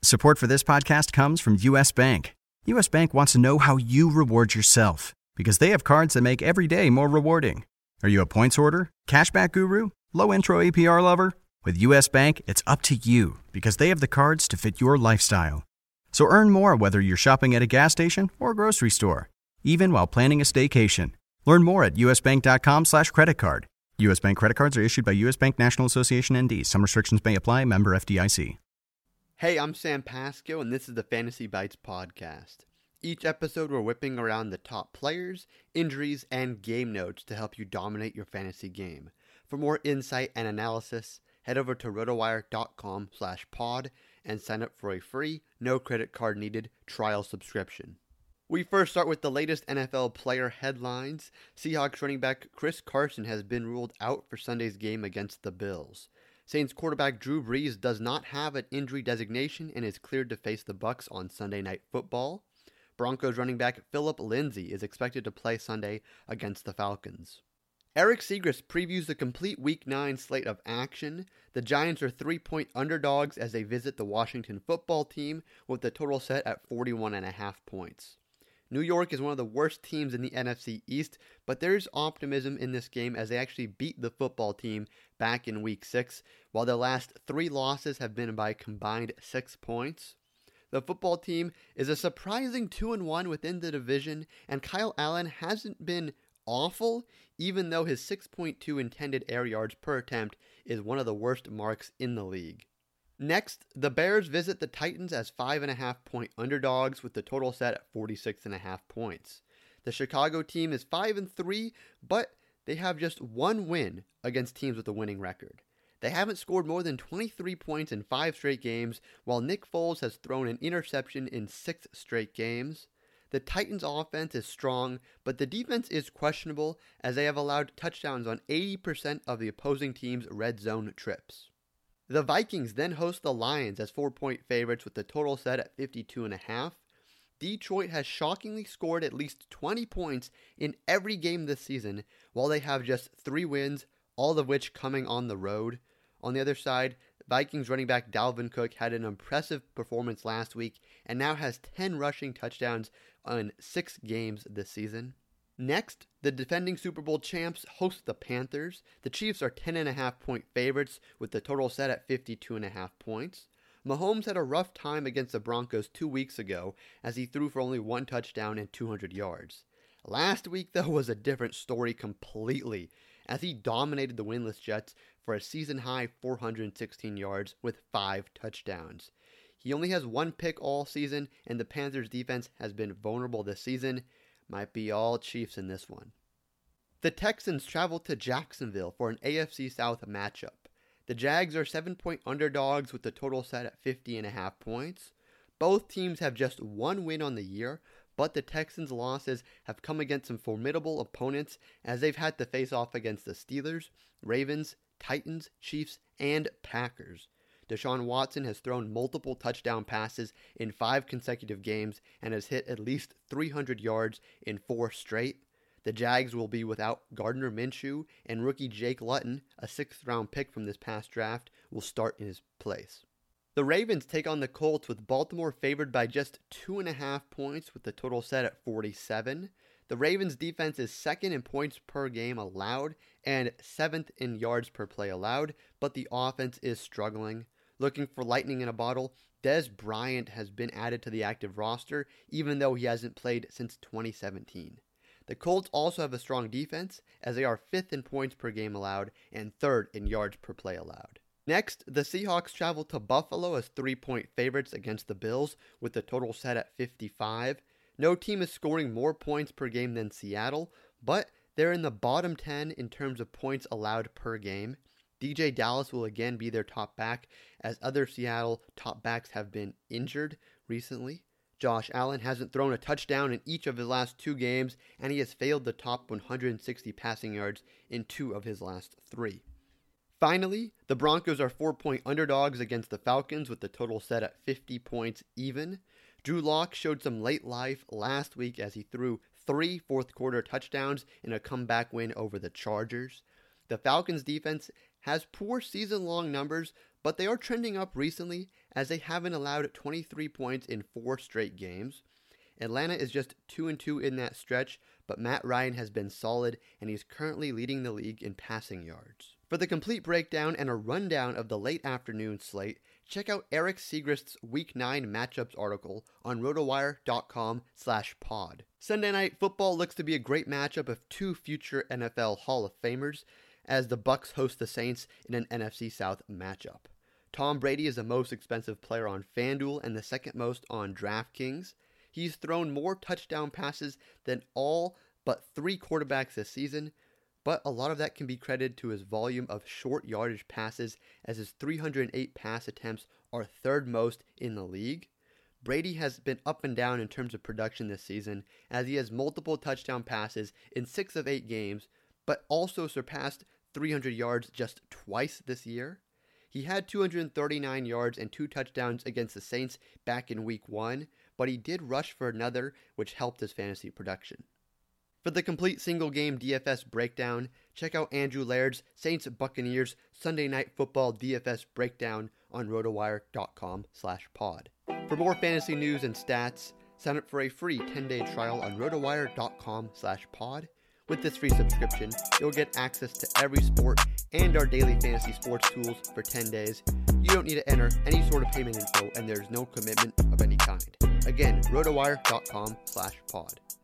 Support for this podcast comes from U.S. Bank. U.S. Bank wants to know how you reward yourself because they have cards that make every day more rewarding. Are you a points hoarder, cashback guru, low intro APR lover? With U.S. Bank, it's up to you because they have the cards to fit your lifestyle. So earn more whether you're shopping at a gas station or grocery store, even while planning a staycation. Learn more at usbank.com/creditcard. U.S. Bank credit cards are issued by U.S. Bank National Association ND. Some restrictions may apply. Member FDIC. Hey, I'm Sam Pasco, and this is the Fantasy Bites podcast. Each episode, we're whipping around the top players, injuries, and game notes to help you dominate your fantasy game. For more insight and analysis, head over to rotowire.com/pod and sign up for a free, no credit card needed trial subscription. We first start with the latest NFL player headlines. Seahawks running back Chris Carson has been ruled out for Sunday's game against the Bills. Saints quarterback Drew Brees does not have an injury designation and is cleared to face the Bucs on Sunday Night Football. Broncos running back Phillip Lindsay is expected to play Sunday against the Falcons. Eric Segrist previews the complete Week 9 slate of action. The Giants are 3-point underdogs as they visit the Washington football team with the total set at 41.5 points. New York is one of the worst teams in the NFC East, but there's optimism in this game as they actually beat the football team back in Week 6, while their last 3 losses have been by combined 6 points. The football team is a surprising 2-1 within the division, and Kyle Allen hasn't been awful, even though his 6.2 intended air yards per attempt is one of the worst marks in the league. Next, the Bears visit the Titans as 5.5-point underdogs with the total set at 46.5 points. The Chicago team is 5-3, but they have just one win against teams with a winning record. They haven't scored more than 23 points in 5 straight games, while Nick Foles has thrown an interception in 6 straight games. The Titans' offense is strong, but the defense is questionable as they have allowed touchdowns on 80% of the opposing team's red zone trips. The Vikings then host the Lions as 4-point favorites with the total set at 52.5. Detroit has shockingly scored at least 20 points in every game this season, while they have just 3 wins, all of which coming on the road. On the other side, Vikings running back Dalvin Cook had an impressive performance last week and now has 10 rushing touchdowns in 6 games this season. Next, the defending Super Bowl champs host the Panthers. The Chiefs are 10.5-point favorites with the total set at 52.5 points. Mahomes had a rough time against the Broncos 2 weeks ago as he threw for only 1 touchdown and 200 yards. Last week, though, was a different story completely as he dominated the winless Jets for a season-high 416 yards with 5 touchdowns. He only has 1 pick all season, and the Panthers' defense has been vulnerable this season. Might be all Chiefs in this one. The Texans travel to Jacksonville for an AFC South matchup. The Jags are 7-point underdogs with the total set at 50.5 points. Both teams have just 1 win on the year, but the Texans' losses have come against some formidable opponents as they've had to face off against the Steelers, Ravens, Titans, Chiefs, and Packers. Deshaun Watson has thrown multiple touchdown passes in 5 consecutive games and has hit at least 300 yards in 4 straight. The Jags will be without Gardner Minshew, and rookie Jake Luton, a 6th-round pick from this past draft, will start in his place. The Ravens take on the Colts with Baltimore favored by just 2.5 points with the total set at 47. The Ravens' defense is 2nd in points per game allowed and 7th in yards per play allowed, but the offense is struggling. Looking for lightning in a bottle, Dez Bryant has been added to the active roster, even though he hasn't played since 2017. The Colts also have a strong defense, as they are 5th in points per game allowed and 3rd in yards per play allowed. Next, the Seahawks travel to Buffalo as 3-point favorites against the Bills, with the total set at 55. No team is scoring more points per game than Seattle, but they're in the bottom 10 in terms of points allowed per game. DJ Dallas will again be their top back, as other Seattle top backs have been injured recently. Josh Allen hasn't thrown a touchdown in each of his last 2 games, and he has failed the top 160 passing yards in 2 of his last 3. Finally, the Broncos are 4-point underdogs against the Falcons with the total set at 50 points even. Drew Lock showed some late life last week as he threw 3 fourth-quarter touchdowns in a comeback win over the Chargers. The Falcons' defense has poor season-long numbers, but they are trending up recently as they haven't allowed 23 points in 4 straight games. Atlanta is just 2-2 in that stretch, but Matt Ryan has been solid, and he's currently leading the league in passing yards. For the complete breakdown and a rundown of the late afternoon slate, check out Eric Segrist's Week 9 matchups article on rotowire.com/pod. Sunday Night Football looks to be a great matchup of 2 future NFL Hall of Famers, as the Bucs host the Saints in an NFC South matchup. Tom Brady is the most expensive player on FanDuel and the second most on DraftKings. He's thrown more touchdown passes than all but 3 quarterbacks this season, but a lot of that can be credited to his volume of short yardage passes, as his 308 pass attempts are 3rd most in the league. Brady has been up and down in terms of production this season, as he has multiple touchdown passes in 6 of 8 games, but also surpassed 300 yards just twice this year. He had 239 yards and 2 touchdowns against the Saints back in Week 1, but he did rush for another, which helped his fantasy production. For the complete single-game DFS breakdown, check out Andrew Laird's Saints-Buccaneers Sunday Night Football DFS breakdown on rotowire.com/pod. For more fantasy news and stats, sign up for a free 10-day trial on rotowire.com/pod. With this free subscription, you'll get access to every sport and our daily fantasy sports tools for 10 days. You don't need to enter any sort of payment info, and there's no commitment of any kind. Again, rotowire.com/pod.